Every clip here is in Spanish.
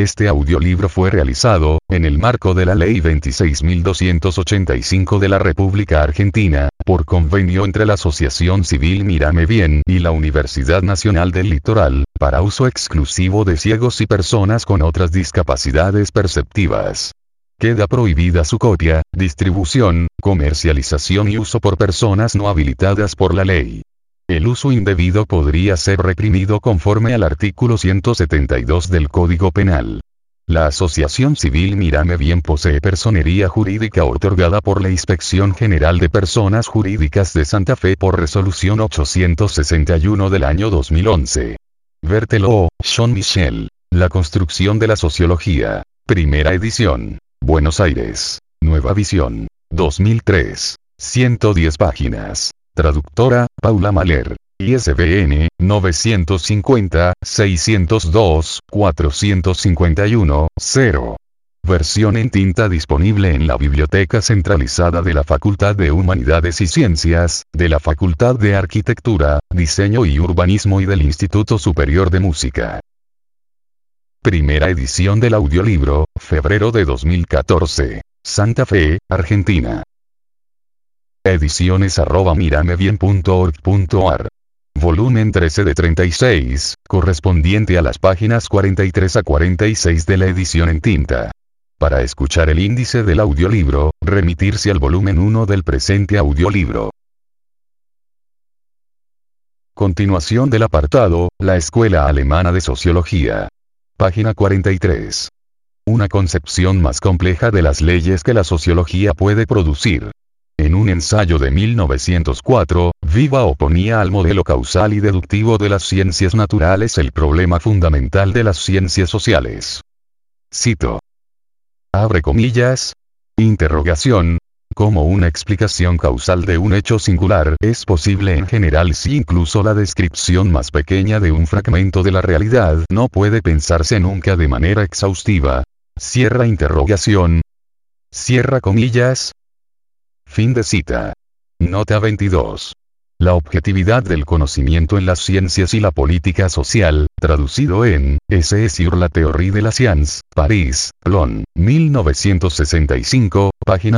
Este audiolibro fue realizado, en el marco de la Ley 26.285 de la República Argentina, por convenio entre la Asociación Civil Mírame Bien y la Universidad Nacional del Litoral, para uso exclusivo de ciegos y personas con otras discapacidades perceptivas. Queda prohibida su copia, distribución, comercialización y uso por personas no habilitadas por la ley. El uso indebido podría ser reprimido conforme al artículo 172 del Código Penal. La Asociación Civil Mírame Bien posee personería jurídica otorgada por la Inspección General de Personas Jurídicas de Santa Fe por resolución 861 del año 2011. Berthelot, Jean-Michel. La construcción de la sociología. Primera edición. Buenos Aires. Nueva Visión. 2003. 110 páginas. Traductora, Paula Mahler. ISBN, 950-602-451-0. Versión en tinta disponible en la Biblioteca Centralizada de la Facultad de Humanidades y Ciencias, de la Facultad de Arquitectura, Diseño y Urbanismo y del Instituto Superior de Música. Primera edición del audiolibro, febrero de 2014. Santa Fe, Argentina. Ediciones@miramebien.org.ar. Volumen 13 de 36, correspondiente a las páginas 43 a 46 de la edición en tinta. Para escuchar el índice del audiolibro, remitirse al volumen 1 del presente audiolibro. Continuación del apartado, La Escuela Alemana de Sociología. Página 43. Una concepción más compleja de las leyes que la sociología puede producir. En un ensayo de 1904, Viva oponía al modelo causal y deductivo de las ciencias naturales el problema fundamental de las ciencias sociales. Cito. Abre comillas. Interrogación. ¿Cómo una explicación causal de un hecho singular es posible en general si incluso la descripción más pequeña de un fragmento de la realidad no puede pensarse nunca de manera exhaustiva? Cierra interrogación. Cierra comillas. Fin de cita. Nota 22. La objetividad del conocimiento en las ciencias y la política social, traducido en Essai sur la théorie de la science, París, Plon, 1965, página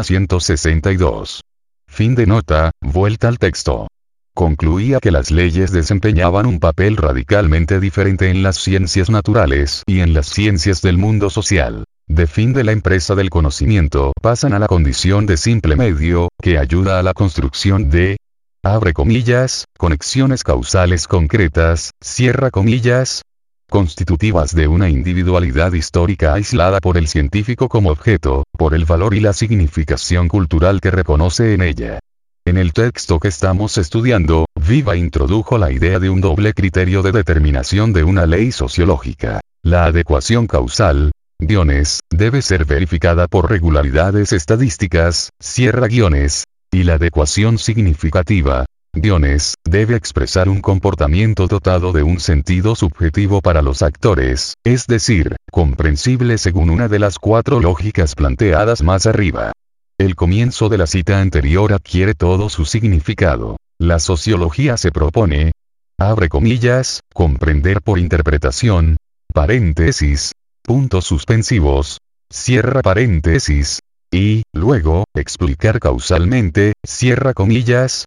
162. Fin de nota, vuelta al texto. Concluía que las leyes desempeñaban un papel radicalmente diferente en las ciencias naturales y en las ciencias del mundo social. De fin de la empresa del conocimiento pasan a la condición de simple medio, que ayuda a la construcción de, abre comillas, conexiones causales concretas, cierra comillas, constitutivas de una individualidad histórica aislada por el científico como objeto, por el valor y la significación cultural que reconoce en ella. En el texto que estamos estudiando, Viva introdujo la idea de un doble criterio de determinación de una ley sociológica. La adecuación causal, guiones, debe ser verificada por regularidades estadísticas, cierra guiones, y la adecuación significativa, guiones, debe expresar un comportamiento dotado de un sentido subjetivo para los actores, es decir, comprensible según una de las 4 lógicas planteadas más arriba. El comienzo de la cita anterior adquiere todo su significado. La sociología se propone, abre comillas, comprender por interpretación, paréntesis, puntos suspensivos, cierra paréntesis, y, luego, explicar causalmente, cierra comillas.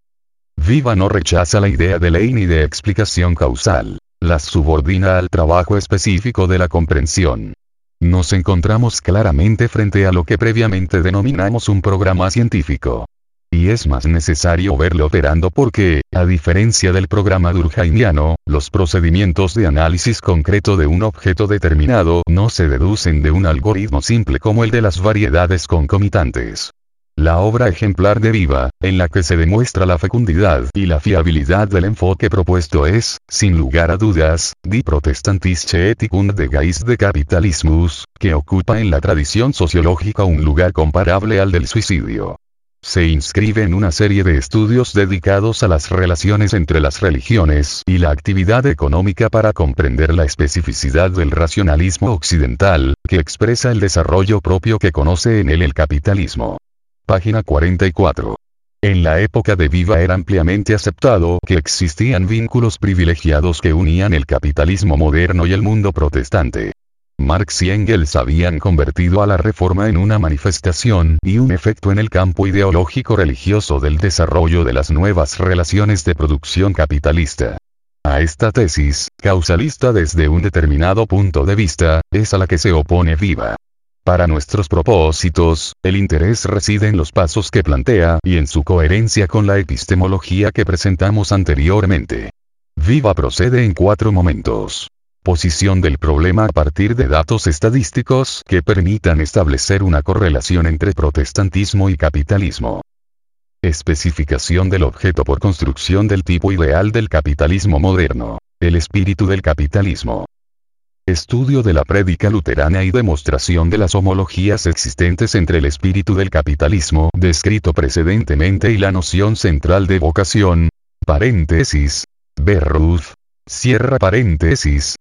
Viva no rechaza la idea de ley ni de explicación causal, las subordina al trabajo específico de la comprensión. Nos encontramos claramente frente a lo que previamente denominamos un programa científico. Y es más necesario verlo operando porque, a diferencia del programa durkheimiano, los procedimientos de análisis concreto de un objeto determinado no se deducen de un algoritmo simple como el de las variedades concomitantes. La obra ejemplar de Viva, en la que se demuestra la fecundidad y la fiabilidad del enfoque propuesto es, sin lugar a dudas, Die protestantische Ethik und der Geist des Kapitalismus, que ocupa en la tradición sociológica un lugar comparable al del suicidio. Se inscribe en una serie de estudios dedicados a las relaciones entre las religiones y la actividad económica para comprender la especificidad del racionalismo occidental, que expresa el desarrollo propio que conoce en él el capitalismo. Página 44. En la época de Viva era ampliamente aceptado que existían vínculos privilegiados que unían el capitalismo moderno y el mundo protestante. Marx y Engels habían convertido a la reforma en una manifestación y un efecto en el campo ideológico religioso del desarrollo de las nuevas relaciones de producción capitalista. A esta tesis, causalista desde un determinado punto de vista, es a la que se opone Viva. Para nuestros propósitos, el interés reside en los pasos que plantea y en su coherencia con la epistemología que presentamos anteriormente. Viva procede en 4 momentos. Posición del problema a partir de datos estadísticos que permitan establecer una correlación entre protestantismo y capitalismo. Especificación del objeto por construcción del tipo ideal del capitalismo moderno. El espíritu del capitalismo. Estudio de la prédica luterana y demostración de las homologías existentes entre el espíritu del capitalismo descrito precedentemente y la noción central de vocación. Paréntesis. Berruth. Cierra paréntesis.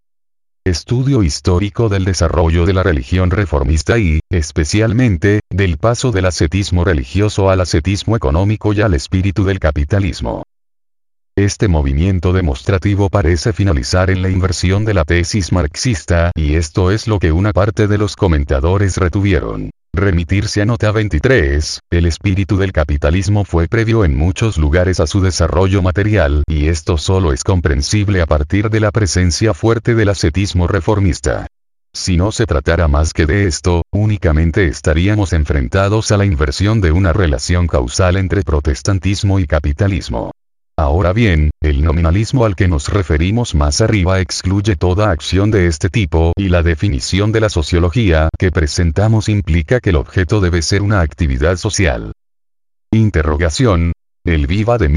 Estudio histórico del desarrollo de la religión reformista y, especialmente, del paso del ascetismo religioso al ascetismo económico y al espíritu del capitalismo. Este movimiento demostrativo parece finalizar en la inversión de la tesis marxista, y esto es lo que una parte de los comentadores retuvieron. Remitirse a nota 23, el espíritu del capitalismo fue previo en muchos lugares a su desarrollo material, y esto solo es comprensible a partir de la presencia fuerte del ascetismo reformista. Si no se tratara más que de esto, únicamente estaríamos enfrentados a la inversión de una relación causal entre protestantismo y capitalismo. Ahora bien, el nominalismo al que nos referimos más arriba excluye toda acción de este tipo y la definición de la sociología que presentamos implica que el objeto debe ser una actividad social. Interrogación. El Viva de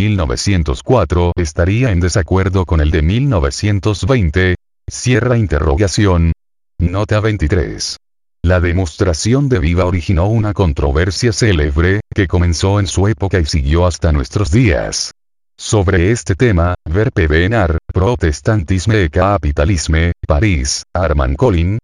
1904 estaría en desacuerdo con el de 1920. Cierra interrogación. Nota 23. La demostración de Viva originó una controversia célebre, que comenzó en su época y siguió hasta nuestros días. Sobre este tema, ver Pevenar, Protestantisme e Capitalisme, París, Armand Collin,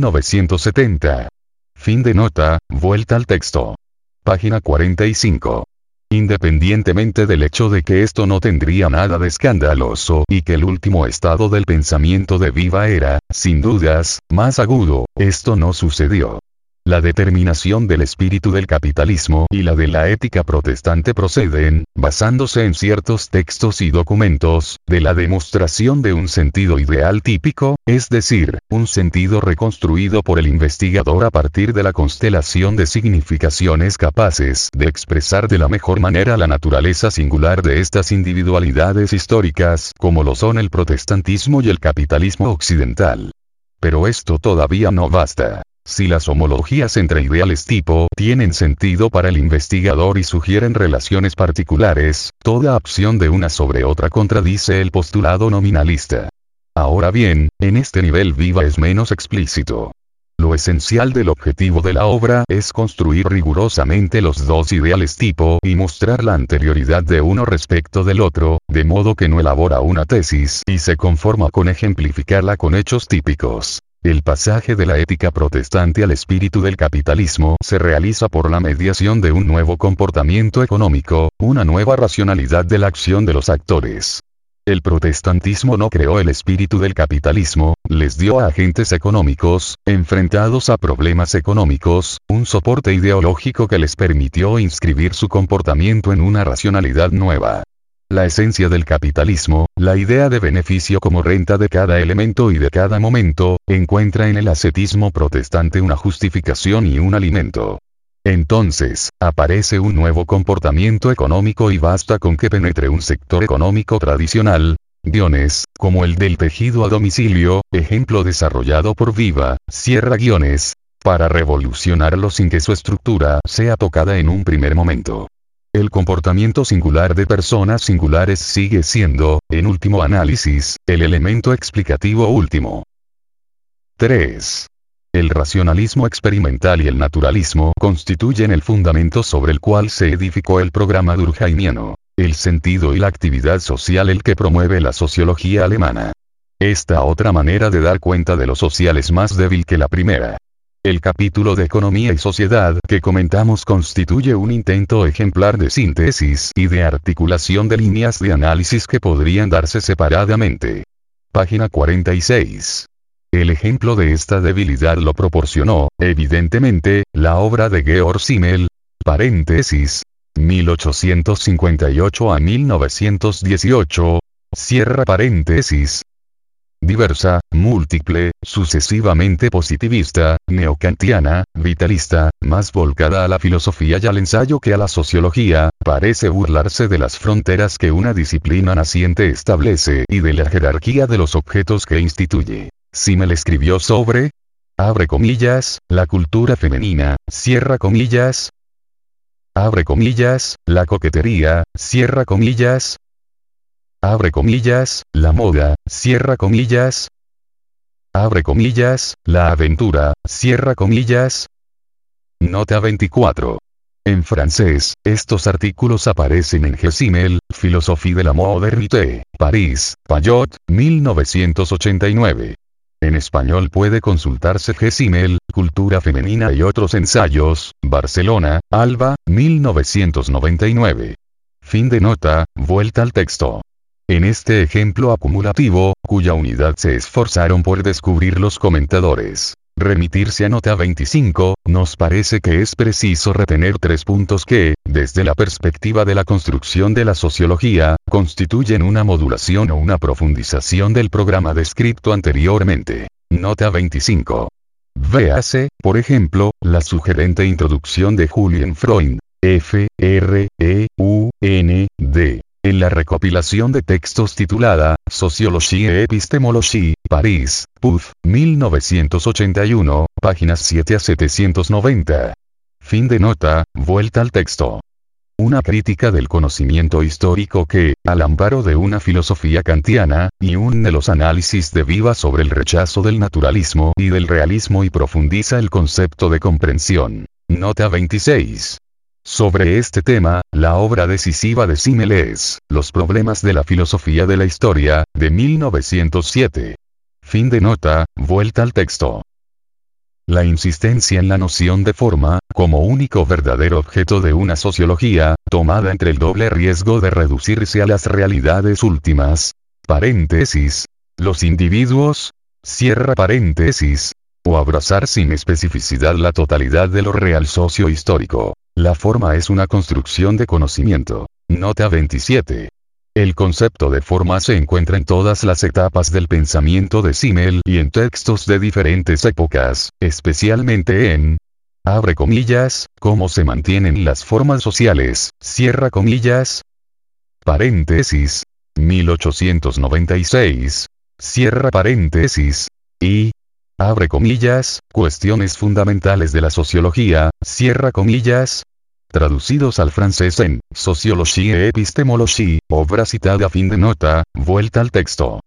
1970. Fin de nota, vuelta al texto. Página 45. Independientemente del hecho de que esto no tendría nada de escandaloso y que el último estado del pensamiento de Viva era, sin dudas, más agudo, esto no sucedió. La determinación del espíritu del capitalismo y la de la ética protestante proceden, basándose en ciertos textos y documentos, de la demostración de un sentido ideal típico, es decir, un sentido reconstruido por el investigador a partir de la constelación de significaciones capaces de expresar de la mejor manera la naturaleza singular de estas individualidades históricas, como lo son el protestantismo y el capitalismo occidental. Pero esto todavía no basta. Si las homologías entre ideales tipo tienen sentido para el investigador y sugieren relaciones particulares, toda acción de una sobre otra contradice el postulado nominalista. Ahora bien, en este nivel Viva es menos explícito. Lo esencial del objetivo de la obra es construir rigurosamente los dos ideales tipo y mostrar la anterioridad de uno respecto del otro, de modo que no elabora una tesis y se conforma con ejemplificarla con hechos típicos. El pasaje de la ética protestante al espíritu del capitalismo se realiza por la mediación de un nuevo comportamiento económico, una nueva racionalidad de la acción de los actores. El protestantismo no creó el espíritu del capitalismo, les dio a agentes económicos, enfrentados a problemas económicos, un soporte ideológico que les permitió inscribir su comportamiento en una racionalidad nueva. La esencia del capitalismo, la idea de beneficio como renta de cada elemento y de cada momento, encuentra en el ascetismo protestante una justificación y un alimento. Entonces, aparece un nuevo comportamiento económico y basta con que penetre un sector económico tradicional, guiones, como el del tejido a domicilio, ejemplo desarrollado por Viva, cierra guiones, para revolucionarlo sin que su estructura sea tocada en un primer momento. El comportamiento singular de personas singulares sigue siendo, en último análisis, el elemento explicativo último. 3. El racionalismo experimental y el naturalismo constituyen el fundamento sobre el cual se edificó el programa durkheimiano, el sentido y la actividad social el que promueve la sociología alemana. Esta otra manera de dar cuenta de lo social es más débil que la primera. El capítulo de Economía y Sociedad que comentamos constituye un intento ejemplar de síntesis y de articulación de líneas de análisis que podrían darse separadamente. Página 46. El ejemplo de esta debilidad lo proporcionó, evidentemente, la obra de Georg Simmel, paréntesis, 1858 a 1918, cierra paréntesis. Diversa, múltiple, sucesivamente positivista, neokantiana, vitalista, más volcada a la filosofía y al ensayo que a la sociología, parece burlarse de las fronteras que una disciplina naciente establece y de la jerarquía de los objetos que instituye. Simmel escribió sobre, abre comillas, la cultura femenina, cierra comillas, abre comillas, la coquetería, cierra comillas, abre comillas, la moda, cierra comillas, abre comillas, la aventura, cierra comillas. Nota 24. En francés, estos artículos aparecen en G. Simmel, Philosophie de la modernité, París, Payot, 1989. En español puede consultarse G. Simmel, Cultura femenina y otros ensayos, Barcelona, Alba, 1999. Fin de nota, vuelta al texto. En este ejemplo acumulativo, cuya unidad se esforzaron por descubrir los comentadores, remitirse a nota 25, nos parece que es preciso retener 3 puntos que, desde la perspectiva de la construcción de la sociología, constituyen una modulación o una profundización del programa descrito anteriormente. Nota 25. Véase, por ejemplo, la sugerente introducción de Julien Freund, F.R.E.U.N.D. en la recopilación de textos titulada, Sociologie et Epistémologie, París, Puth, 1981, páginas 7 a 790. Fin de nota, vuelta al texto. Una crítica del conocimiento histórico que, al amparo de una filosofía kantiana, y une los análisis de Viva sobre el rechazo del naturalismo y del realismo y profundiza el concepto de comprensión. Nota 26. Sobre este tema, la obra decisiva de Simmel es, Los problemas de la filosofía de la historia, de 1907. Fin de nota, vuelta al texto. La insistencia en la noción de forma, como único verdadero objeto de una sociología, tomada entre el doble riesgo de reducirse a las realidades últimas, paréntesis, los individuos, cierra paréntesis, o abrazar sin especificidad la totalidad de lo real socio-histórico. La forma es una construcción de conocimiento. Nota 27. El concepto de forma se encuentra en todas las etapas del pensamiento de Simmel y en textos de diferentes épocas, especialmente en, abre comillas, cómo se mantienen las formas sociales, cierra comillas, paréntesis, 1896, cierra paréntesis, y, abre comillas, cuestiones fundamentales de la sociología, cierra comillas, traducidos al francés en Sociologie et Epistémologie, obra citada. Fin de nota, vuelta al texto.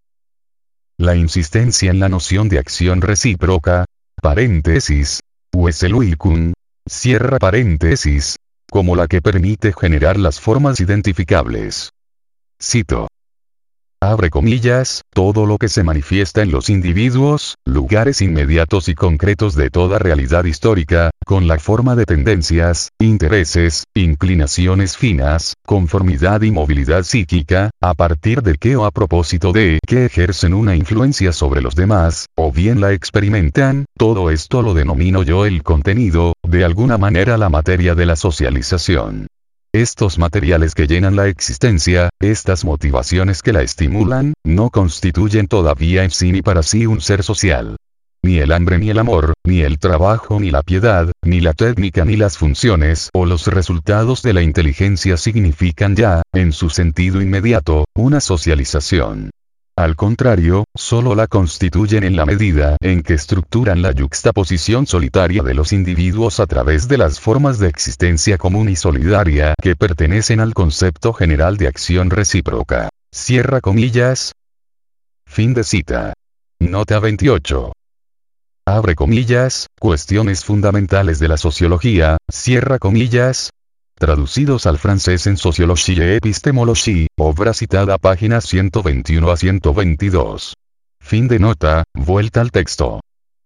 La insistencia en la noción de acción recíproca, paréntesis, Wesselwirkung, cierra paréntesis, como la que permite generar las formas identificables. Cito. Abre comillas, todo lo que se manifiesta en los individuos, lugares inmediatos y concretos de toda realidad histórica, con la forma de tendencias, intereses, inclinaciones finas, conformidad y movilidad psíquica, a partir de qué o a propósito de qué ejercen una influencia sobre los demás, o bien la experimentan, todo esto lo denomino yo el contenido, de alguna manera la materia de la socialización. Estos materiales que llenan la existencia, estas motivaciones que la estimulan, no constituyen todavía en sí ni para sí un ser social. Ni el hambre ni el amor, ni el trabajo ni la piedad, ni la técnica ni las funciones o los resultados de la inteligencia significan ya, en su sentido inmediato, una socialización. Al contrario, solo la constituyen en la medida en que estructuran la yuxtaposición solitaria de los individuos a través de las formas de existencia común y solidaria que pertenecen al concepto general de acción recíproca. Cierra comillas. Fin de cita. Nota 28. Abre comillas, cuestiones fundamentales de la sociología, cierra comillas. Traducidos al francés en Sociologie et Epistémologie, obra citada páginas 121 a 122. Fin de nota, vuelta al texto.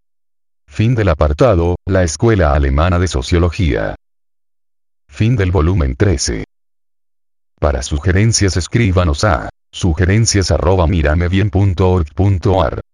Fin del apartado, La Escuela Alemana de Sociología. Fin del volumen 13. Para sugerencias escríbanos a sugerencias@miramebien.org.ar